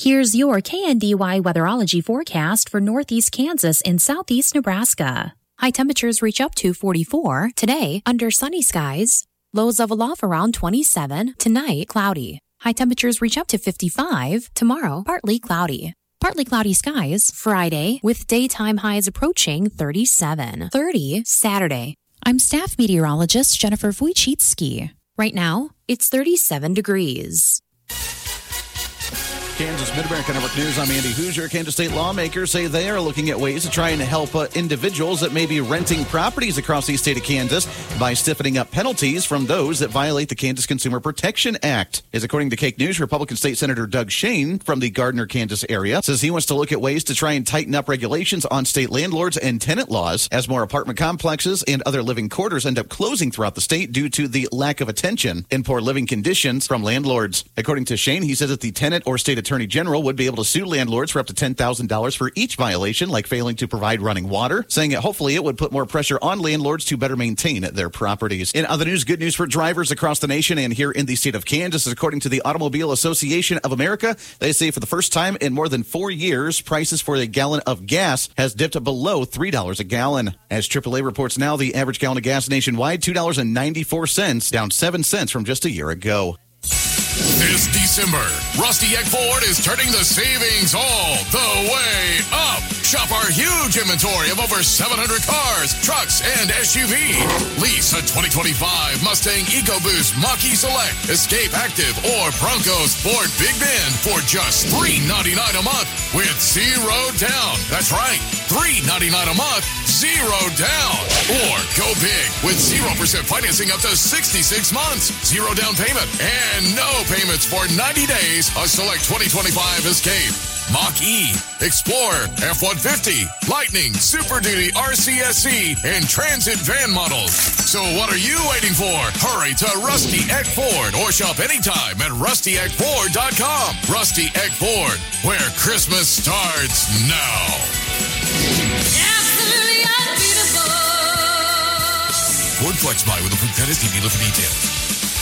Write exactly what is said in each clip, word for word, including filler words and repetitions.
Here's your K N D Y weatherology forecast for northeast Kansas and southeast Nebraska. High temperatures reach up to forty-four today under sunny skies. Lows level off around twenty-seven. Tonight, cloudy. High temperatures reach up to fifty-five. Tomorrow, partly cloudy. Partly cloudy skies Friday with daytime highs approaching thirty-seven. thirty Saturday. I'm staff meteorologist Jennifer Wojcicki. Right now, it's thirty-seven degrees. Kansas Mid-America Network News. I'm Andy Hoosier. Kansas state lawmakers say they are looking at ways to try and help uh, individuals that may be renting properties across the state of Kansas by stiffening up penalties from those that violate the Kansas Consumer Protection Act. As according to Cake News, Republican State Senator Doug Shane from the Gardner, Kansas area says he wants to look at ways to try and tighten up regulations on state landlords and tenant laws as more apartment complexes and other living quarters end up closing throughout the state due to the lack of attention and poor living conditions from landlords. According to Shane, he says that the tenant or state attorney general would be able to sue landlords for up to ten thousand dollars for each violation, like failing to provide running water, saying that hopefully it would put more pressure on landlords to better maintain their properties. In other news, good news for drivers across the nation and here in the state of Kansas. According to the Automobile Association of America, they say for the first time in more than four years, prices for a gallon of gas has dipped below three dollars a gallon. As triple A reports now, the average gallon of gas nationwide, two dollars and ninety-four cents, down seven cents from just a year ago. This December, Rusty Egg Ford is turning the savings all the way up. Shop our huge inventory of over seven hundred cars, trucks, and S U V. Lease a twenty twenty-five Mustang EcoBoost Mach-E Select, Escape Active, or Bronco Sport Big Bend for just three ninety-nine a month with zero down. That's right, three ninety-nine a month, zero down. Or go big with zero percent financing up to sixty-six months, zero down payment, and no payments for ninety days. A select twenty twenty-five Escape, Mach-E, Explorer, F one fifty, Lightning, Super Duty, R C S C, and Transit van models. So what are you waiting for? Hurry to Rusty Egg Ford or shop anytime at rusty egg ford dot com. Rusty Egg Ford, where Christmas starts now. Absolutely unbeatable. Ford Flex Buy with a Fleet Pettis dealer for details.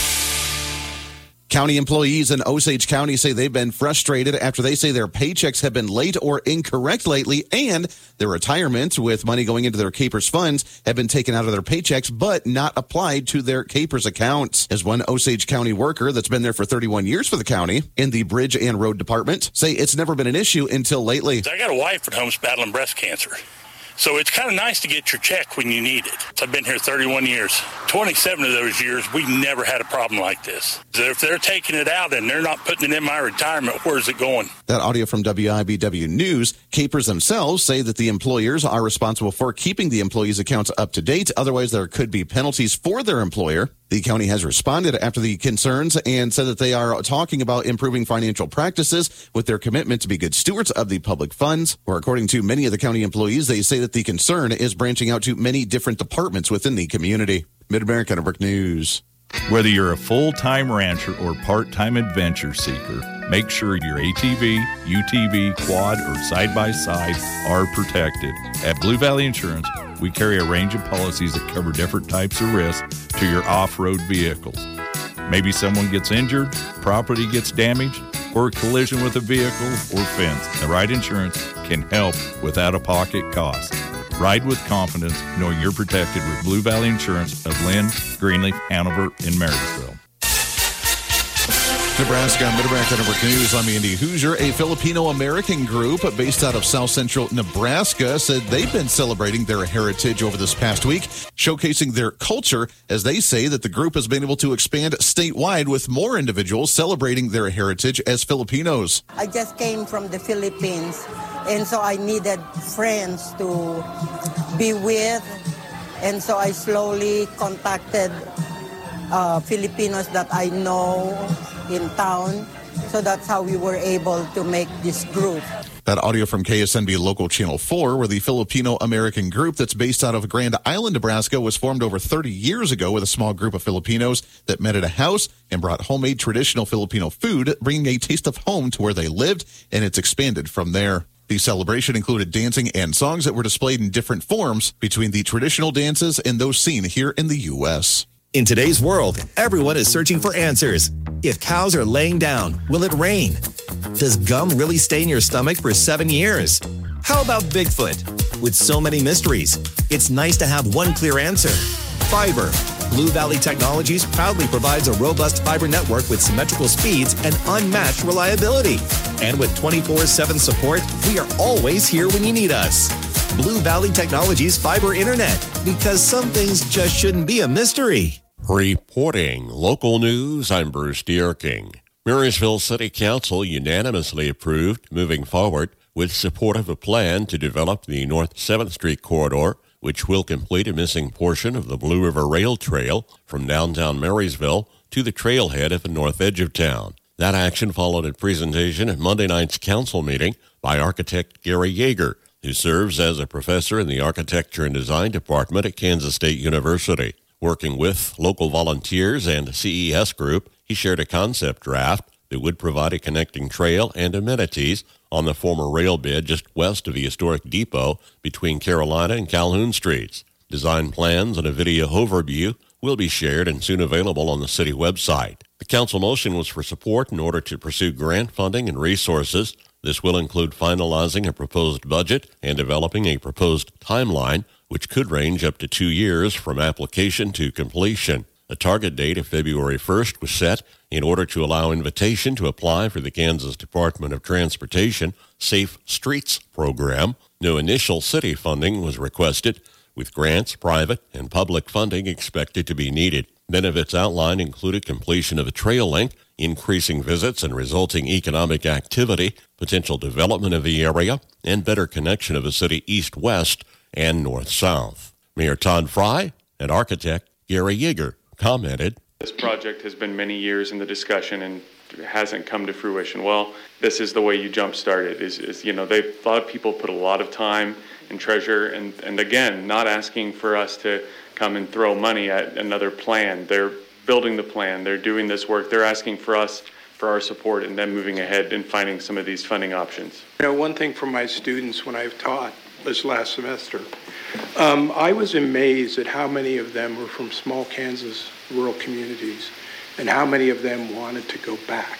County employees in Osage County say they've been frustrated after they say their paychecks have been late or incorrect lately, and their retirement with money going into their Capers funds have been taken out of their paychecks but not applied to their Capers accounts. As one Osage County worker that's been there for thirty-one years for the county in the Bridge and Road Department say it's never been an issue until lately. I got a wife at home who's battling breast cancer. So it's kind of nice to get your check when you need it. I've been here thirty-one years. twenty-seven of those years, we never had a problem like this. So if they're taking it out and they're not putting it in my retirement, where's it going? That audio from W I B W News. Capers themselves say that the employers are responsible for keeping the employees' accounts up to date. Otherwise, there could be penalties for their employer. The county has responded after the concerns and said that they are talking about improving financial practices with their commitment to be good stewards of the public funds. Or according to many of the county employees, they say that the concern is branching out to many different departments within the community. Mid-America Network News. Whether you're a full-time rancher or part-time adventure seeker, make sure your A T V, U T V, quad, or side-by-side are protected. At Blue Valley Insurance, we carry a range of policies that cover different types of risks to your off-road vehicles. Maybe someone gets injured, property gets damaged, or a collision with a vehicle or fence. The right insurance can help with out-of-pocket costs. Ride with confidence knowing you're protected with Blue Valley Insurance of Lynn, Greenleaf, Hanover, and Marysville. Nebraska, Mid-America Network News. I'm Andy Hoosier. A Filipino-American group based out of South Central Nebraska said they've been celebrating their heritage over this past week, showcasing their culture as they say that the group has been able to expand statewide with more individuals celebrating their heritage as Filipinos. I just came from the Philippines, and so I needed friends to be with, and so I slowly contacted uh, Filipinos that I know in town. So that's how we were able to make this group. That audio from K S N B Local Channel four, where the Filipino-American group that's based out of Grand Island, Nebraska, was formed over thirty years ago with a small group of Filipinos that met at a house and brought homemade traditional Filipino food, bringing a taste of home to where they lived, and it's expanded from there. The celebration included dancing and songs that were displayed in different forms between the traditional dances and those seen here in the U S In today's world, everyone is searching for answers. If cows are laying down, will it rain? Does gum really stay in your stomach for seven years? How about Bigfoot? With so many mysteries, it's nice to have one clear answer. Fiber. Blue Valley Technologies proudly provides a robust fiber network with symmetrical speeds and unmatched reliability. And with twenty-four seven support, we are always here when you need us. Blue Valley Technologies Fiber Internet, because some things just shouldn't be a mystery. Reporting local news, I'm Bruce Dierking. Marysville City Council unanimously approved moving forward with support of a plan to develop the North seventh Street corridor, which will complete a missing portion of the Blue River Rail Trail from downtown Marysville to the trailhead at the north edge of town. That action followed a presentation at Monday night's council meeting by architect Gary Yeager, who serves as a professor in the Architecture and Design Department at Kansas State University. Working with local volunteers and C E S Group, he shared a concept draft that would provide a connecting trail and amenities on the former rail bed just west of the historic depot between Carolina and Calhoun Streets. Design plans and a video overview will be shared and soon available on the city website. The council motion was for support in order to pursue grant funding and resources. This will include finalizing a proposed budget and developing a proposed timeline, which could range up to two years from application to completion. A target date of February first was set in order to allow invitation to apply for the Kansas Department of Transportation Safe Streets program. No initial city funding was requested, with grants, private, and public funding expected to be needed. Benefits outlined included completion of a trail link, increasing visits and resulting economic activity, potential development of the area, and better connection of the city east-west and north-south. Mayor Todd Fry and architect Gary Yeager commented, "This project has been many years in the discussion and hasn't come to fruition. Well, this is the way you jumpstart it. Is, is you know, they a lot of people put a lot of time and treasure, and and again, not asking for us to come and throw money at another plan. They're building the plan. They're doing this work. They're asking for us for our support, and then moving ahead and finding some of these funding options." You know, one thing from my students when I've taught this last semester, um, I was amazed at how many of them were from small Kansas rural communities and how many of them wanted to go back.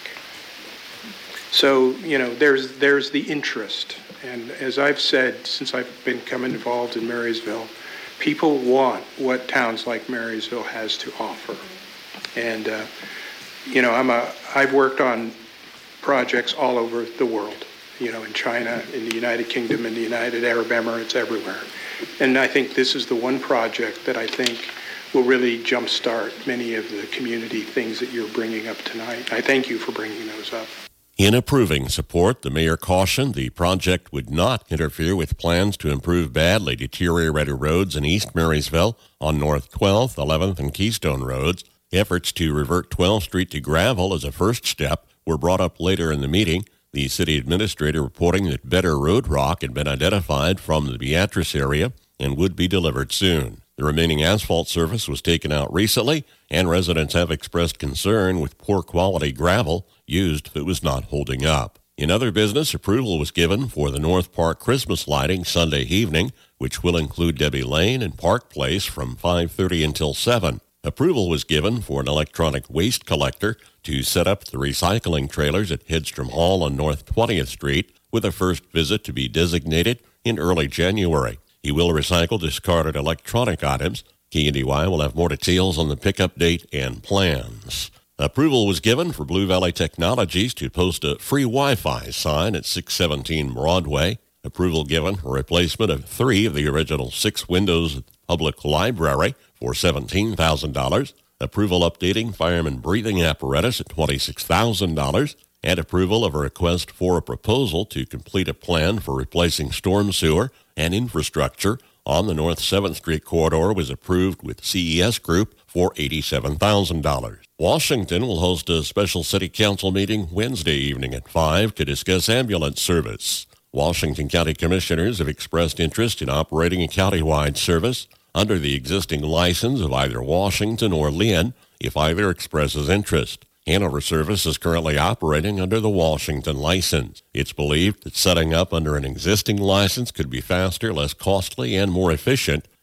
So, you know, there's there's the interest. And as I've said since I've been becoming involved in Marysville, people want what towns like Marysville has to offer. And, uh, you know, I'm a, I've worked on projects all over the world, you know, in China, in the United Kingdom, in the United Arab Emirates, everywhere. And I think this is the one project that I think will really jumpstart many of the community things that you're bringing up tonight. I thank you for bringing those up. In approving support, the mayor cautioned the project would not interfere with plans to improve badly deteriorated roads in East Marysville on North twelfth, eleventh, and Keystone roads. Efforts to revert twelfth Street to gravel as a first step were brought up later in the meeting. The city administrator reporting that better road rock had been identified from the Beatrice area and would be delivered soon. The remaining asphalt surface was taken out recently, and residents have expressed concern with poor quality gravel used if it was not holding up. In other business, approval was given for the North Park Christmas lighting Sunday evening, which will include Debbie Lane and Park Place from five thirty until seven. Approval was given for an electronic waste collector to set up the recycling trailers at Hedstrom Hall on North twentieth Street, with a first visit to be designated in early January. He will recycle discarded electronic items. K N D Y will have more details on the pickup date and plans. Approval was given for Blue Valley Technologies to post a free Wi-Fi sign at six seventeen Broadway. Approval given for replacement of three of the original six windows at the Public Library for seventeen thousand dollars. Approval updating fireman breathing apparatus at twenty-six thousand dollars. And approval of a request for a proposal to complete a plan for replacing storm sewer and infrastructure on the North seventh Street corridor was approved with C E S Group for eighty-seven thousand dollars. Washington will host a special city council meeting Wednesday evening at five to discuss ambulance service. Washington County Commissioners have expressed interest in operating a countywide service under the existing license of either Washington or Lynn if either expresses interest. Hanover Service is currently operating under the Washington license. It's believed that setting up under an existing license could be faster, less costly, and more efficient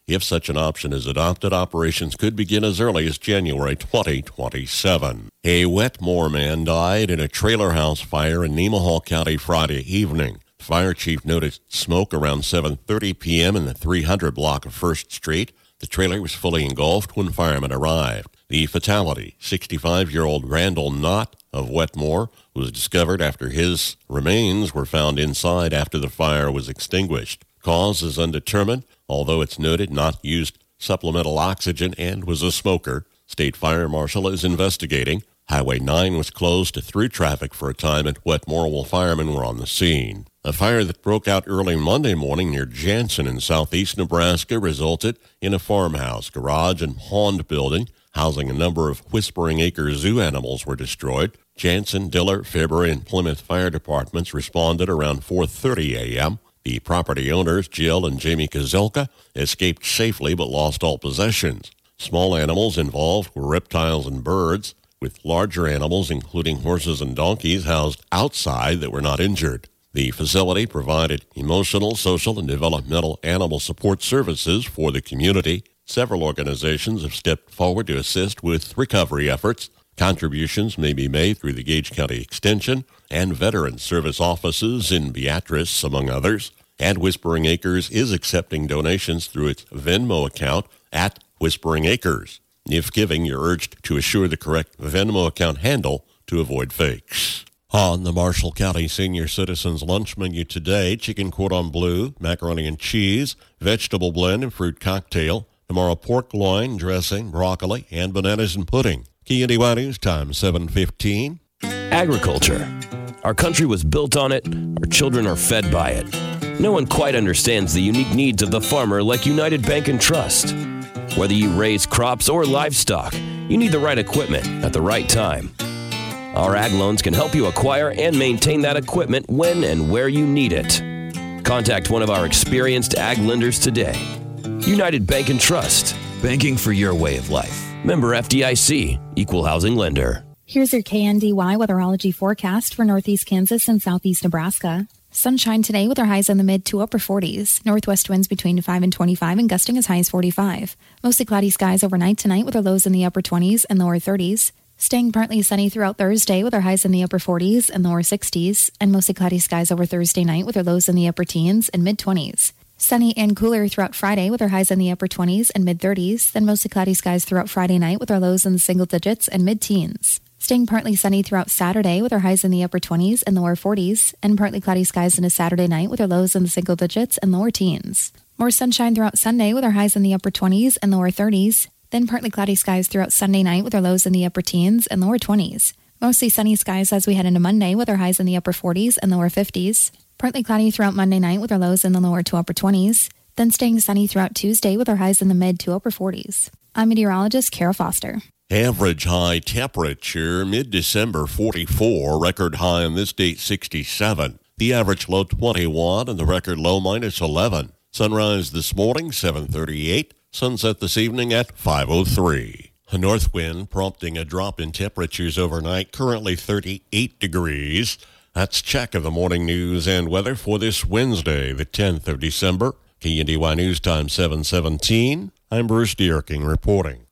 If such an option is adopted, operations could begin as early as January twenty twenty-seven. A Wetmore man died in a trailer house fire in Nemaha County Friday evening. The fire chief noticed smoke around seven thirty p.m. in the three hundred block of First Street. The trailer was fully engulfed when firemen arrived. The fatality, sixty-five-year-old Randall Knott of Wetmore, was discovered after his remains were found inside after the fire was extinguished. Cause is undetermined, although it's noted Knott used supplemental oxygen and was a smoker. State Fire Marshal is investigating. Highway nine was closed to through traffic for a time at Wetmore while firemen were on the scene. A fire that broke out early Monday morning near Jansen in southeast Nebraska resulted in a farmhouse, garage, and pond building housing a number of Whispering Acres zoo animals were destroyed. Jansen, Diller, February, and Plymouth fire departments responded around four thirty a.m. The property owners, Jill and Jamie Kozelka, escaped safely but lost all possessions. Small animals involved were reptiles and birds, with larger animals, including horses and donkeys, housed outside that were not injured. The facility provided emotional, social, and developmental animal support services for the community. Several organizations have stepped forward to assist with recovery efforts. Contributions may be made through the Gage County Extension and Veteran Service offices in Beatrice, among others. And Whispering Acres is accepting donations through its Venmo account at Whispering Acres. If giving, you're urged to assure the correct Venmo account handle to avoid fakes. On the Marshall County Senior Citizens lunch menu today, chicken cordon bleu, macaroni and cheese, vegetable blend, and fruit cocktail. Tomorrow, pork loin, dressing, broccoli, and bananas and pudding. K N D Y News Time, seven fifteen. Agriculture. Our country was built on it. Our children are fed by it. No one quite understands the unique needs of the farmer like United Bank and Trust. Whether you raise crops or livestock, you need the right equipment at the right time. Our ag loans can help you acquire and maintain that equipment when and where you need it. Contact one of our experienced ag lenders today. United Bank and Trust. Banking for your way of life. Member F D I C. Equal housing lender. Here's your K N D Y weatherology forecast for northeast Kansas and southeast Nebraska. Sunshine today with our highs in the mid to upper forties. Northwest winds between five and twenty-five and gusting as high as forty-five. Mostly cloudy skies overnight tonight with our lows in the upper twenties and lower thirties. Staying partly sunny throughout Thursday with our highs in the upper forties and lower sixties. And mostly cloudy skies over Thursday night with our lows in the upper teens and mid-twenties. Sunny and cooler throughout Friday with our highs in the upper twenties and mid-thirties. Then mostly cloudy skies throughout Friday night with our lows in the single digits and mid-teens. Staying partly sunny throughout Saturday with our highs in the upper twenties and lower forties, and partly cloudy skies into Saturday night with our lows in the single digits and lower teens. More sunshine throughout Sunday with our highs in the upper twenties and lower thirties, then partly cloudy skies throughout Sunday night with our lows in the upper teens and lower twenties. Mostly sunny skies as we head into Monday with our highs in the upper forties and lower fifties. Partly cloudy throughout Monday night with our lows in the lower to upper twenties, then staying sunny throughout Tuesday with our highs in the mid to upper forties. I'm meteorologist Kara Foster. Average high temperature, mid-December forty-four, record high on this date sixty-seven. The average low twenty-one and the record low minus eleven. Sunrise this morning seven thirty-eight, sunset this evening at five oh three. A north wind prompting a drop in temperatures overnight, currently thirty-eight degrees. That's check of the morning news and weather for this Wednesday, the tenth of December. K N D Y News Time seven seventeen. I'm Bruce Dierking reporting.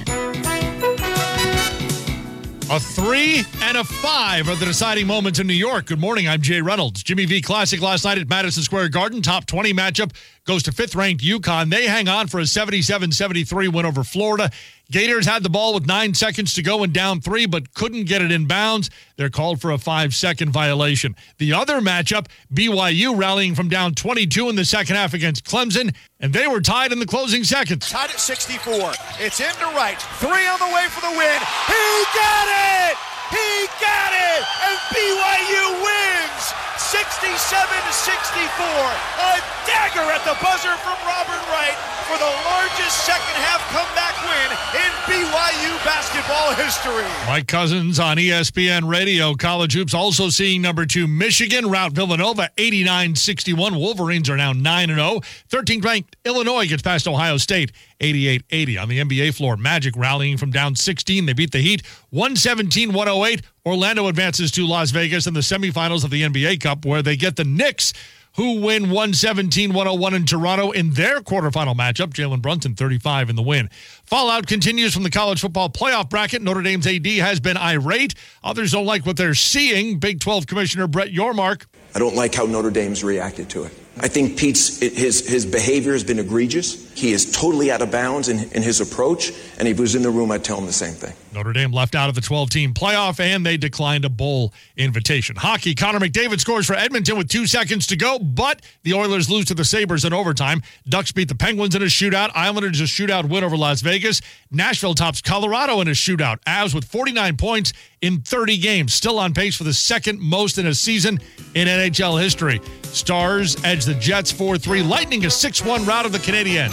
A three and a five are the deciding moments in New York. Good morning, I'm Jay Reynolds. Jimmy V Classic last night at Madison Square Garden. Top twenty matchup goes to fifth-ranked UConn. They hang on for a seventy-seven seventy-three win over Florida. Gators had the ball with nine seconds to go and down three, but couldn't get it in bounds. They're called for a five-second violation. The other matchup, B Y U rallying from down twenty-two in the second half against Clemson, and they were tied in the closing seconds. Tied at sixty-four. It's in to right. Three on the way for the win. He got it! He got it! And B Y U wins! sixty-seven to sixty-four. A dagger at the buzzer from Robert Wright for the largest second-half comeback win in B Y U basketball history. Mike Cousins on E S P N Radio. College hoops also seeing number two Michigan rout Villanova eighty-nine sixty-one. Wolverines are now nine and oh. thirteenth ranked Illinois gets past Ohio State eighty-eight eighty. On the N B A floor, Magic rallying from down sixteen. They beat the Heat one seventeen one oh eight. Orlando advances to Las Vegas in the semifinals of the N B A Cup, where they get the Knicks, who win one seventeen one oh one in Toronto in their quarterfinal matchup. Jalen Brunson, thirty-five in the win. Fallout continues from the college football playoff bracket. Notre Dame's A D has been irate. Others don't like what they're seeing. Big twelve Commissioner Brett Yormark. I don't like how Notre Dame's reacted to it. I think Pete's his his behavior has been egregious. He is totally out of bounds in, in his approach, and if he was in the room, I'd tell him the same thing. Notre Dame left out of the twelve-team playoff, and they declined a bowl invitation. Hockey, Connor McDavid scores for Edmonton with two seconds to go, but the Oilers lose to the Sabres in overtime. Ducks beat the Penguins in a shootout. Islanders a shootout win over Las Vegas. Nashville tops Colorado in a shootout. Avs with forty-nine points in thirty games, still on pace for the second most in a season in N H L history. Stars edge the Jets four three. Lightning a six one rout of the Canadiens.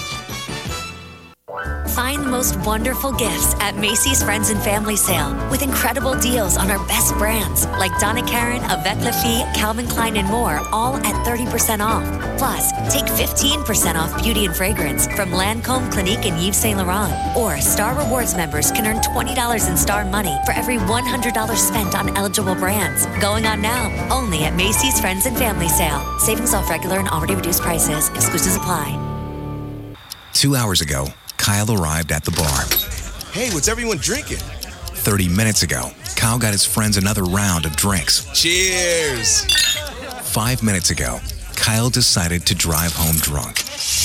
Find the most wonderful gifts at Macy's Friends and Family Sale with incredible deals on our best brands like Donna Karan, Avec La Fille, Calvin Klein, and more, all at thirty percent off. Plus, take fifteen percent off beauty and fragrance from Lancôme, Clinique, and Yves Saint Laurent. Or Star Rewards members can earn twenty dollars in Star money for every one hundred dollars spent on eligible brands. Going on now, only at Macy's Friends and Family Sale. Savings off regular and already reduced prices. Exclusions apply. Two hours ago, Kyle arrived at the bar. Hey, what's everyone drinking? thirty minutes ago, Kyle got his friends another round of drinks. Cheers! Five minutes ago, Kyle decided to drive home drunk.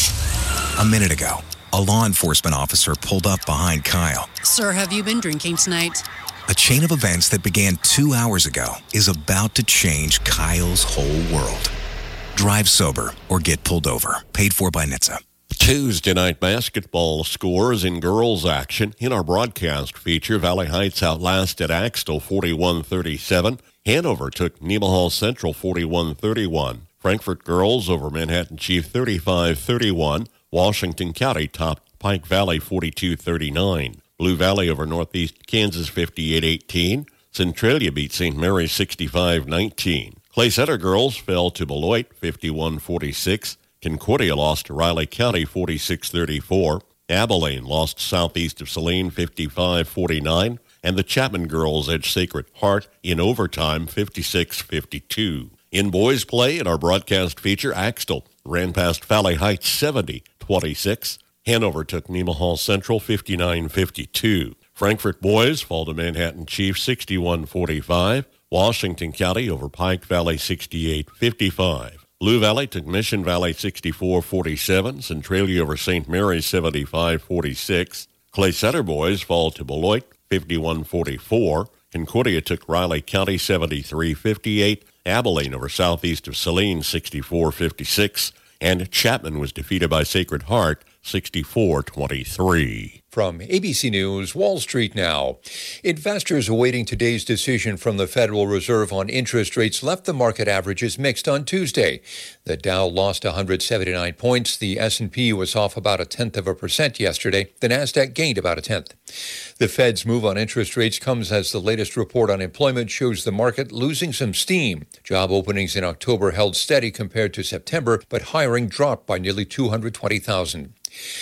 A minute ago, a law enforcement officer pulled up behind Kyle. Sir, have you been drinking tonight? A chain of events that began two hours ago is about to change Kyle's whole world. Drive sober or get pulled over. Paid for by N H T S A. Tuesday night basketball scores in girls action. In our broadcast feature, Valley Heights outlasted Axtell forty-one thirty-seven. Hanover took Nemaha Central forty-one thirty-one. Frankfort girls over Manhattan Chief thirty-five thirty-one. Washington County topped Pike Valley forty-two thirty-nine. Blue Valley over Northeast Kansas fifty-eight eighteen. Centralia beat Saint Mary's sixty-five nineteen. Clay Center girls fell to Beloit fifty-one forty-six. Concordia lost to Riley County forty-six thirty-four. Abilene lost southeast of Saline fifty-five forty-nine. And the Chapman girls edged Sacred Heart in overtime fifty-six fifty-two. In boys play, in our broadcast feature, Axtell ran past Valley Heights seventy twenty-six. Hanover took Nemaha Central fifty-nine fifty-two. Frankfort boys fall to Manhattan Chief sixty-one forty-five. Washington County over Pike Valley sixty-eight fifty-five. Blue Valley took Mission Valley sixty-four forty-seven. Centralia over Saint Mary's seventy-five forty-six. Clay Center boys fall to Beloit fifty-one forty-four. Concordia took Riley County seventy-three fifty-eight. Abilene over southeast of Saline sixty-four fifty-six. And Chapman was defeated by Sacred Heart sixty-four twenty-three. From A B C News, Wall Street now. Investors awaiting today's decision from the Federal Reserve on interest rates left the market averages mixed on Tuesday. The Dow lost one hundred seventy-nine points. The S and P was off about a tenth of a percent yesterday. The Nasdaq gained about a tenth. The Fed's move on interest rates comes as the latest report on employment shows the market losing some steam. Job openings in October held steady compared to September, but hiring dropped by nearly two hundred twenty thousand.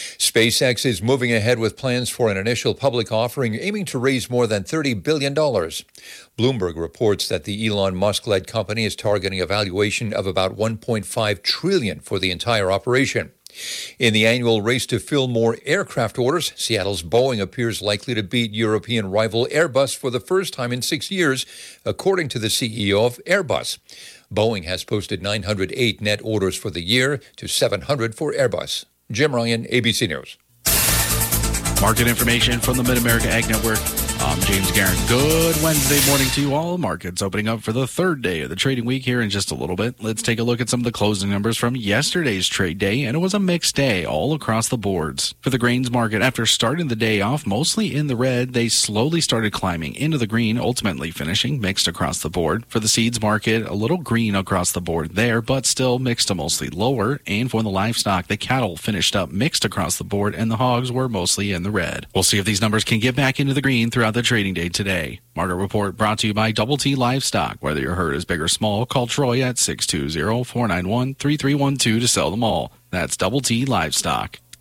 SpaceX is moving ahead with plans for an initial public offering aiming to raise more than thirty billion dollars. Bloomberg reports that the Elon Musk-led company is targeting a valuation of about one point five trillion dollars for the entire operation. In the annual race to fill more aircraft orders, Seattle's Boeing appears likely to beat European rival Airbus for the first time in six years, according to the C E O of Airbus. Boeing has posted nine hundred eight net orders for the year to seven hundred for Airbus. Jim Ryan, A B C News. Market information from the Mid-America Ag Network. I'm James Guerin. Good Wednesday morning to you all. Markets opening up for the third day of the trading week here in just a little bit. Let's take a look at some of the closing numbers from yesterday's trade day, and it was a mixed day all across the boards. For the grains market, after starting the day off mostly in the red, they slowly started climbing into the green, ultimately finishing mixed across the board. For the seeds market, a little green across the board there, but still mixed to mostly lower. And for the livestock, the cattle finished up mixed across the board, and the hogs were mostly in the red. We'll see if these numbers can get back into the green throughout the trading day today. Market report brought to you by Double T Livestock. Whether your herd is big or small, call Troy at six two zero, four nine one, three three one two to sell them all. That's Double T Livestock.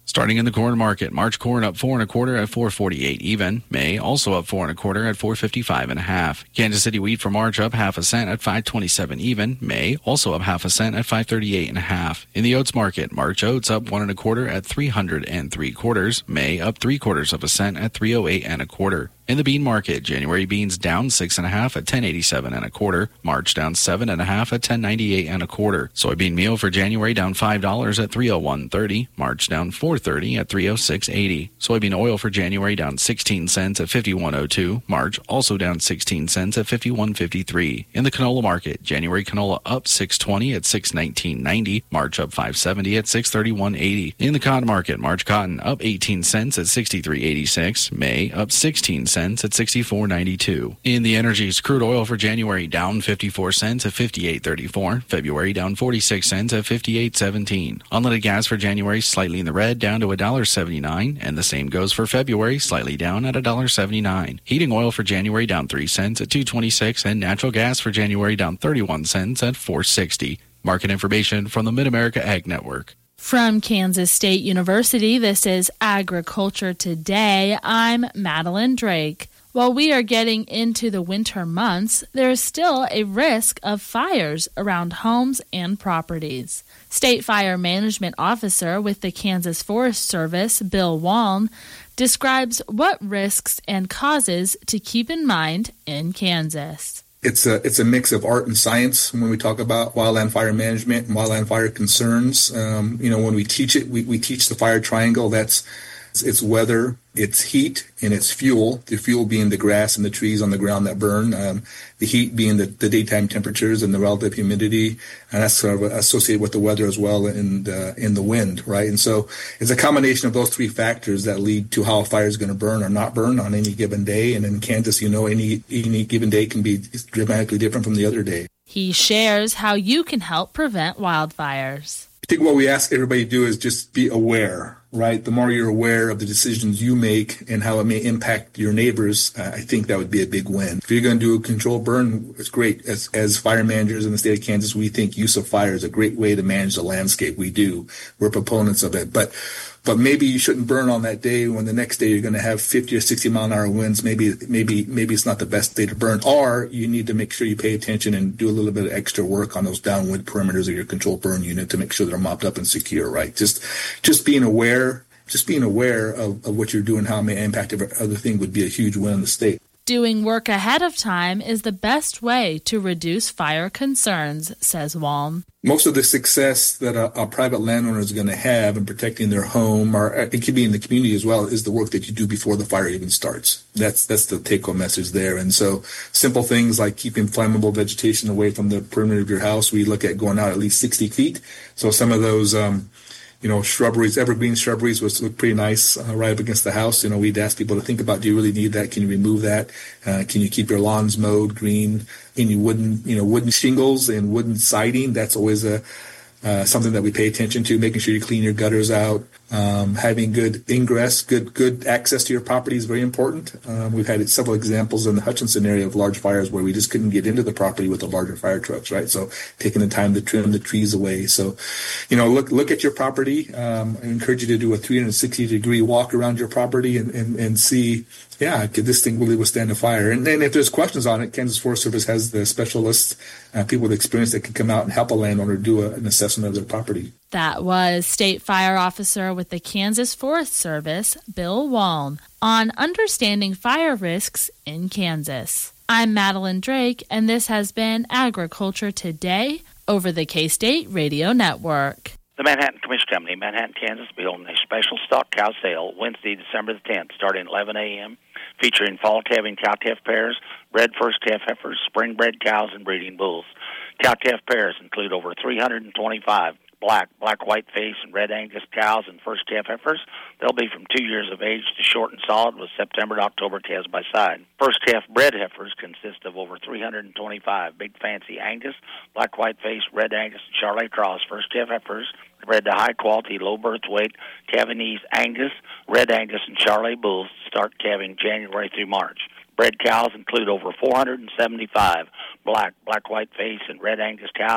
Starting in the corn market, March corn up four and a quarter at four forty-eight even. May also up four and a quarter at four fifty-five and a half. Kansas City wheat for March up half a cent at five twenty-seven even. May also up half a cent at five thirty-eight and a half. In the oats market, March oats up one and a quarter at three hundred and three quarters. May up three quarters of a cent at three oh eight and a quarter. In the bean market, January beans down six and a half at ten eighty-seven and a quarter. March down seven and a half at ten ninety-eight and a quarter. Soybean meal for January down five dollars at three oh one thirty. March down four thirty at three oh six eighty. Soybean oil for January down sixteen cents at fifty-one oh two. March also down sixteen cents at fifty-one fifty-three. In the canola market, January canola up six twenty at six nineteen ninety. March up five seventy at six thirty-one eighty. In the cotton market, March cotton up eighteen cents at sixty-three eighty-six. May up sixteen cents at sixty-four ninety-two. In the energies, crude oil for January down fifty-four cents at fifty-eight thirty-four. February down forty-six cents at fifty-eight seventeen. Unleaded gas for January slightly in the red, down to one dollar seventy-nine, and the same goes for February, slightly down at one dollar seventy-nine. Heating oil for January down three cents at two twenty-six, and natural gas for January down thirty-one cents at four sixty. Market information from the Mid-America Ag Network. From Kansas State University, this is Agriculture Today. I'm Madeline Drake. While we are getting into the winter months, there is still a risk of fires around homes and properties. State Fire Management Officer with the Kansas Forest Service, Bill Waln, describes what risks and causes to keep in mind in Kansas. It's a it's a mix of art and science when we talk about wildland fire management and wildland fire concerns. Um, you know, when we teach it, we, we teach the fire triangle. That's it's weather, it's heat, and it's fuel. The fuel being the grass and the trees on the ground that burn. Um, the heat being the, the daytime temperatures and the relative humidity, and that's sort of associated with the weather as well, and uh, in the wind, right? And so it's a combination of those three factors that lead to how a fire is going to burn or not burn on any given day. And in Kansas, you know, any any given day can be dramatically different from the other day. He shares how you can help prevent wildfires. I think what we ask everybody to do is just be aware, right? The more you're aware of the decisions you make and how it may impact your neighbors, uh, I think that would be a big win. If you're going to do a controlled burn, it's great. As, as fire managers in the state of Kansas, we think use of fire is a great way to manage the landscape. We do. We're proponents of it. But But maybe you shouldn't burn on that day when the next day you're going to have fifty or sixty mile an hour winds. Maybe, maybe, maybe it's not the best day to burn. Or you need to make sure you pay attention and do a little bit of extra work on those downwind perimeters of your controlled burn unit to make sure they're mopped up and secure, right? Just, just being aware, just being aware of, of what you're doing, how it may impact every other thing would be a huge win in the state. Doing work ahead of time is the best way to reduce fire concerns, says Walm. Most of the success that a, a private landowner is going to have in protecting their home, or it could be in the community as well, is the work that you do before the fire even starts. That's that's the take-home message there. And so simple things like keeping flammable vegetation away from the perimeter of your house. We look at going out at least sixty feet. So some of those um, you know, shrubberies, evergreen shrubberies was look pretty nice uh, right up against the house. You know, we'd ask people to think about, do you really need that? Can you remove that? Uh, can you keep your lawns mowed green? Any wooden, you know, wooden shingles and wooden siding? That's always a uh, something that we pay attention to. Making sure you clean your gutters out. Um, having good ingress, good good access to your property is very important. Um, we've had several examples in the Hutchinson area of large fires where we just couldn't get into the property with the larger fire trucks, right? So taking the time to trim the trees away. So, you know, look look at your property. Um, I encourage you to do a three hundred sixty degree walk around your property and, and, and see, yeah, could this thing really withstand a fire? And then if there's questions on it, Kansas Forest Service has the specialists, uh, people with experience that can come out and help a landowner do a, an assessment of their property. That was State Fire Officer with the Kansas Forest Service, Bill Waln, on understanding fire risks in Kansas. I'm Madeline Drake, and this has been Agriculture Today over the K-State Radio Network. The Manhattan Commission Company, Manhattan, Kansas, will be holding a special stock cow sale Wednesday, December the tenth, starting at eleven a.m., featuring fall calving cow-calf pairs, bred first calf heifers, spring-bred cows, and breeding bulls. Cow-calf pairs include over three hundred twenty-five black, black, white face, and red Angus cows and first calf heifers. They'll be from two years of age to short and solid with September to October calves by side. First calf bred heifers consist of over three hundred twenty-five big fancy Angus, black, white face, red Angus, and Charolais cross first calf heifers bred to high quality, low birth weight Cavanese Angus, red Angus, and Charolais bulls start calving January through March. Bred cows include over four hundred seventy-five black, black, white face, and red Angus cows.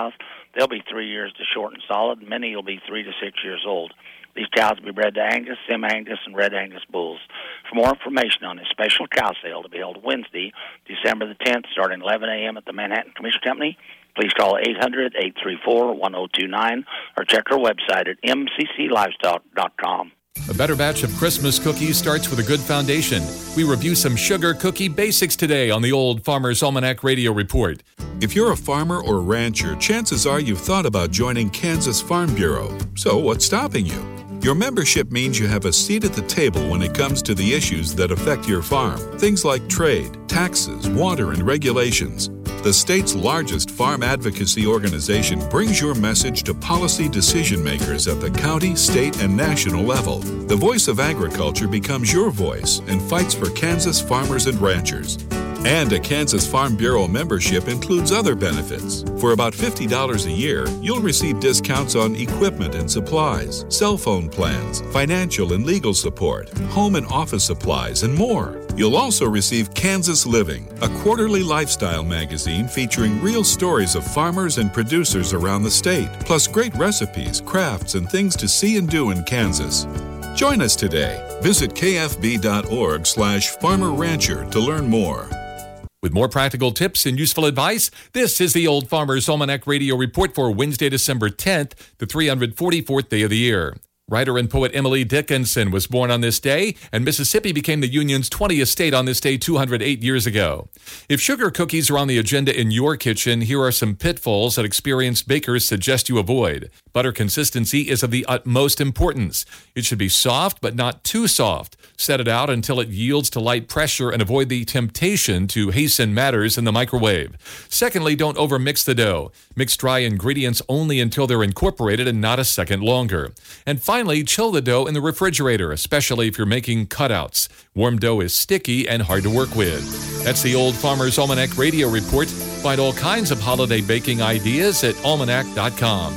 They'll be three years to short and solid. Many will be three to six years old. These cows will be bred to Angus, Sim-Angus, and Red Angus bulls. For more information on this special cow sale to be held Wednesday, December the tenth, starting eleven a.m. at the Manhattan Commission Company, please call eight hundred, eight three four, one oh two nine or check our website at m c c livestock dot com. A better batch of Christmas cookies starts with a good foundation. We review some sugar cookie basics today on the Old Farmer's Almanac Radio Report. If you're a farmer or rancher, chances are you've thought about joining Kansas Farm Bureau. So what's stopping you? Your membership means you have a seat at the table when it comes to the issues that affect your farm. Things like trade, taxes, water, and regulations. The state's largest farm advocacy organization brings your message to policy decision makers at the county, state, and national level. The voice of agriculture becomes your voice and fights for Kansas farmers and ranchers. And a Kansas Farm Bureau membership includes other benefits. For about fifty dollars a year, you'll receive discounts on equipment and supplies, cell phone plans, financial and legal support, home and office supplies, and more. You'll also receive Kansas Living, a quarterly lifestyle magazine featuring real stories of farmers and producers around the state, plus great recipes, crafts, and things to see and do in Kansas. Join us today. Visit k f b dot org slash farmer rancher to learn more. With more practical tips and useful advice, this is the Old Farmer's Almanac Radio Report for Wednesday, December tenth, the three hundred forty-fourth day of the year. Writer and poet Emily Dickinson was born on this day, and Mississippi became the Union's twentieth state on this day two hundred eight years ago. If sugar cookies are on the agenda in your kitchen, here are some pitfalls that experienced bakers suggest you avoid. Butter consistency is of the utmost importance. It should be soft, but not too soft. Set it out until it yields to light pressure and avoid the temptation to hasten matters in the microwave. Secondly, don't overmix the dough. Mix dry ingredients only until they're incorporated and not a second longer. And finally, chill the dough in the refrigerator, especially if you're making cutouts. Warm dough is sticky and hard to work with. That's the Old Farmer's Almanac Radio Report. Find all kinds of holiday baking ideas at almanac dot com.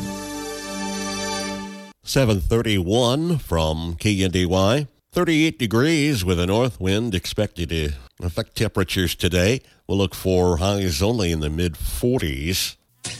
seven thirty-one from K N D Y. thirty-eight degrees with a north wind expected to affect temperatures today. We'll look for highs only in the mid forties.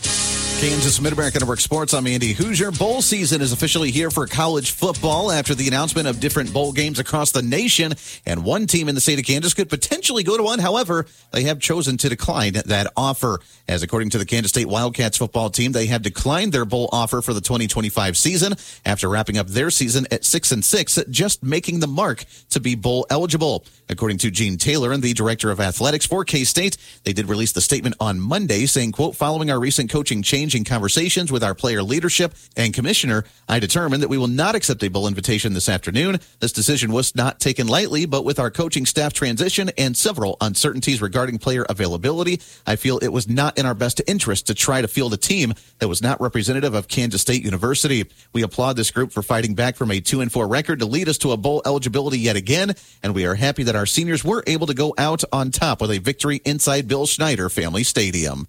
Kansas Mid-America Network Sports. I'm Andy Hoosier. Bowl season is officially here for college football after the announcement of different bowl games across the nation. And one team in the state of Kansas could potentially go to one. However, they have chosen to decline that offer. As according to the Kansas State Wildcats football team, they have declined their bowl offer for the twenty twenty-five season after wrapping up their season at six and six, just making the mark to be bowl eligible. According to Gene Taylor and the director of athletics for K-State, they did release the statement on Monday saying, quote, following our recent coaching change in conversations with our player leadership and commissioner, I determined that we will not accept a bowl invitation this afternoon. This decision was not taken lightly, but with our coaching staff transition and several uncertainties regarding player availability, I feel it was not in our best interest to try to field a team that was not representative of Kansas State University. We applaud this group for fighting back from a two and four record to lead us to a bowl eligibility yet again, and we are happy that our seniors were able to go out on top with a victory inside Bill Schneider Family Stadium.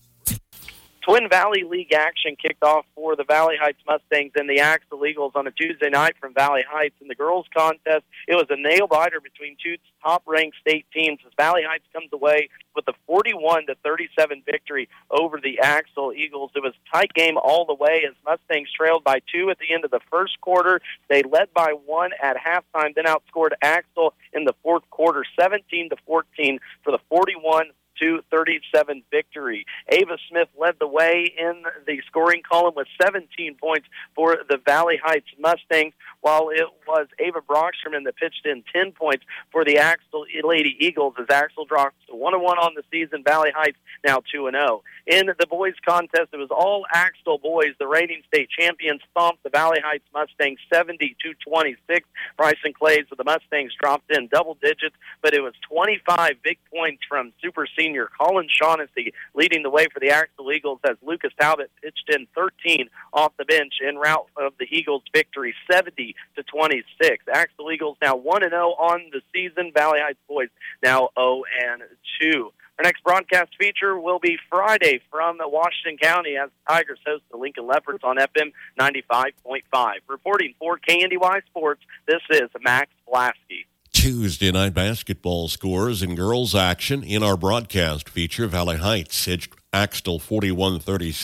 Twin Valley League action kicked off for the Valley Heights Mustangs and the Axel Eagles on a Tuesday night from Valley Heights. In the girls' contest, it was a nail-biter between two top-ranked state teams as Valley Heights comes away with a forty-one to thirty-seven victory over the Axel Eagles. It was a tight game all the way as Mustangs trailed by two at the end of the first quarter. They led by one at halftime, then outscored Axel in the fourth quarter, seventeen to fourteen for the forty-one to thirty-seven victory. Ava Smith led the way in the scoring column with seventeen points for the Valley Heights Mustangs, while it was Ava Brockstrom that pitched in ten points for the Axel Lady Eagles as Axel drops to one and one on the season. Valley Heights now two and oh. In the boys contest, it was all Axel boys. The reigning state champions stomped the Valley Heights Mustangs seventy to twenty-six. Bryson Clays with the Mustangs dropped in double digits, but it was twenty-five big points from super senior Colin Shaughnessy leading the way for the Axel Eagles as Lucas Talbot pitched in thirteen off the bench en route of the Eagles' victory seventy to twenty-six. Axel Eagles now one and oh on the season. Valley Heights boys now oh and two. Our next broadcast feature will be Friday from Washington County as Tigers host the Lincoln Leopards on F M ninety-five point five. Reporting for K N D Y Sports, this is Max Blasky. Tuesday night basketball scores in girls action in our broadcast feature. Valley Heights edged Axtell forty-one thirty-seven.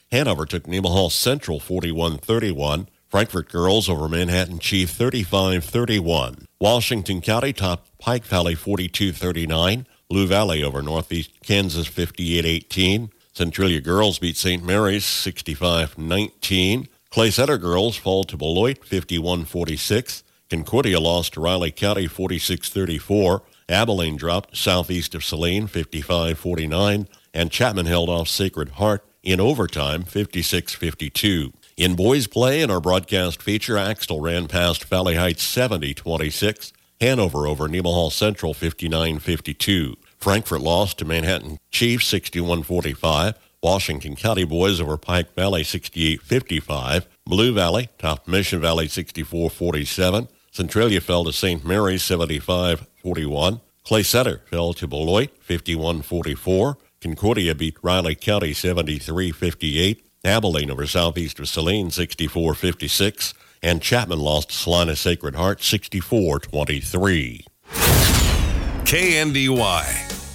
Hanover took Nemaha Central forty-one thirty-one. Frankfort girls over Manhattan Chief thirty-five thirty-one. Washington County topped Pike Valley forty-two thirty-nine. Blue Valley over Northeast Kansas fifty-eight eighteen. Centralia girls beat Saint Mary's sixty-five nineteen. Clay Center girls fall to Beloit fifty-one forty-six. Concordia lost to Riley County forty-six thirty-four. Abilene dropped southeast of Saline fifty-five forty-nine. And Chapman held off Sacred Heart in overtime fifty-six fifty-two. In boys play in our broadcast feature, Axtell ran past Valley Heights seventy twenty-six. Hanover over Nemaha Central fifty-nine fifty-two. Frankfort lost to Manhattan Chiefs sixty-one forty-five. Washington County boys over Pike Valley sixty-eight fifty-five. Blue Valley topped Mission Valley sixty-four forty-seven. Centralia fell to Saint Mary's seventy-five forty-one. Clay Center fell to Beloit fifty-one forty-four. Concordia beat Riley County seventy-three fifty-eight. Abilene over southeast of Saline sixty-four fifty-six. And Chapman lost to Salina Sacred Heart sixty-four twenty-three. K N D Y